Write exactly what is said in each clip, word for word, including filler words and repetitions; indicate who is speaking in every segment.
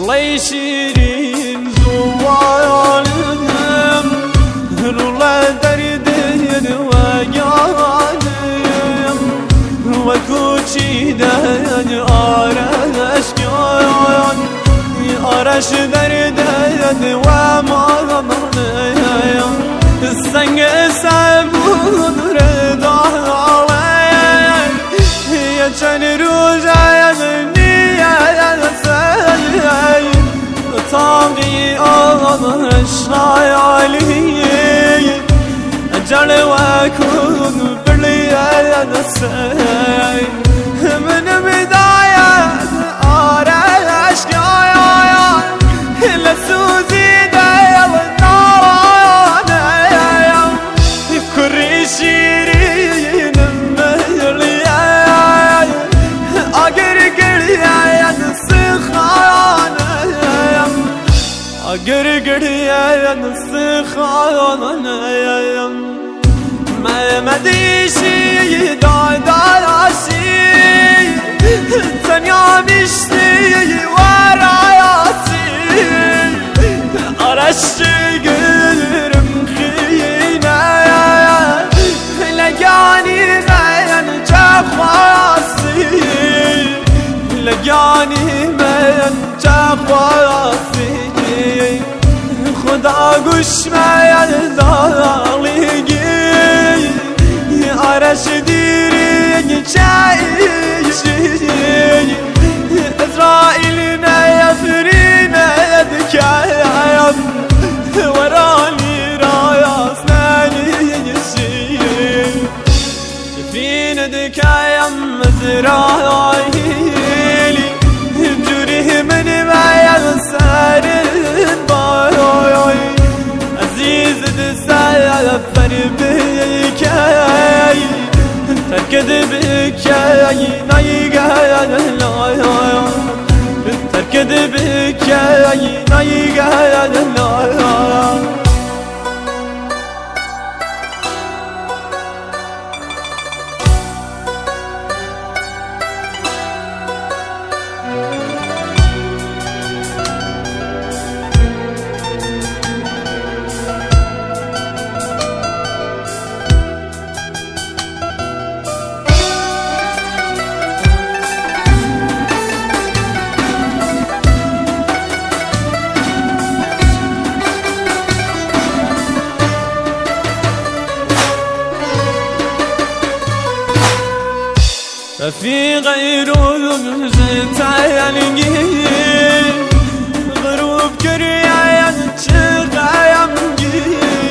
Speaker 1: والله شیرین زوالم رولا دردین و گانم و کوچیدن آرش گان آرش دردن و مانم سنگ سبون رداوی یا چند روزای طاقي آش خيالي أجعل وأكون بريا نسي من بداية أراش يا لسوزي دايا والنار كل شيرين مهليا أقرقر يا نسخان أقرقر يا نسخان ما مديشي داداشي تنيا بشتي وراياتي أرش قرم خينا لقاني ما ينجا خواسي لقاني ما ينجا خواسي خدا گوش میاد دالیگی آرش دیری چایشی اسرائیل نیافرین دکایم ورانی رایاس نیشی فین دکایم اسرائیلی جوری من میاد سرین فربكاي تركض بكاي نايقا لا تركض بكاي نايقا لا في غير زتايلنجي غروب كريان شغايمجي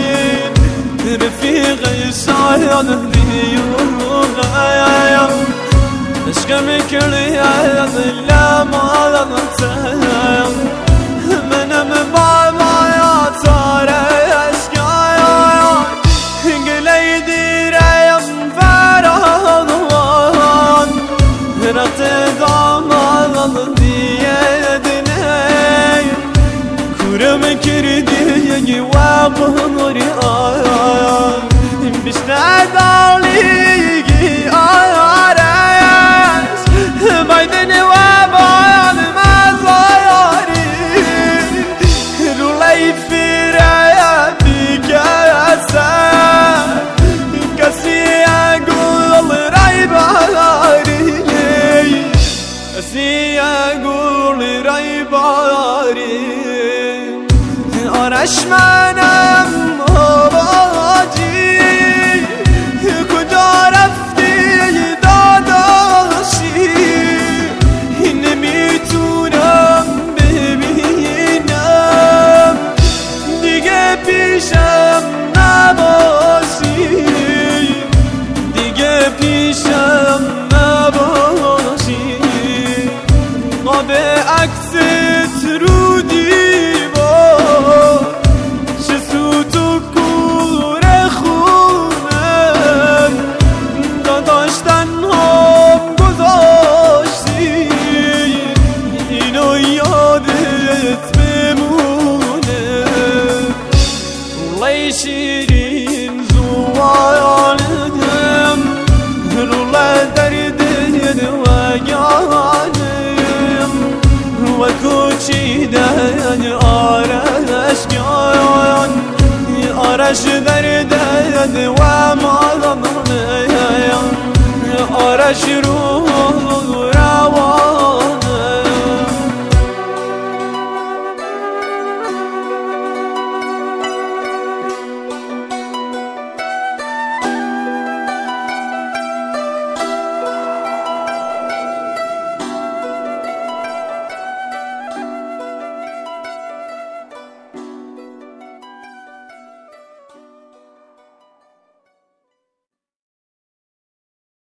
Speaker 1: رفيقي صايل ديو غايم اشكم كريان لا ما لنتايم من مبابا يا تاري اشكايا قلي ديريم فراد رتدامال ديادني كرم كردي وابنوري آيان بشتاد عليكي آيارس بايدني وابان مزاري رولاي في ريابي كاسا كسي أقول رايبالاري كسي أقول رايبالاري آرش منم آباجی کجا رفتی داداشی نمیتونم ببینم دیگه پیشم نباشی دیگه پیشم نباشی قاب عکست رو دیوار چه سوت و کور خونم داداشتن هم گذاشتی اینو یادت بمونه والله شیرین زوالم رولا دردین و گانم و کوچی آتش رو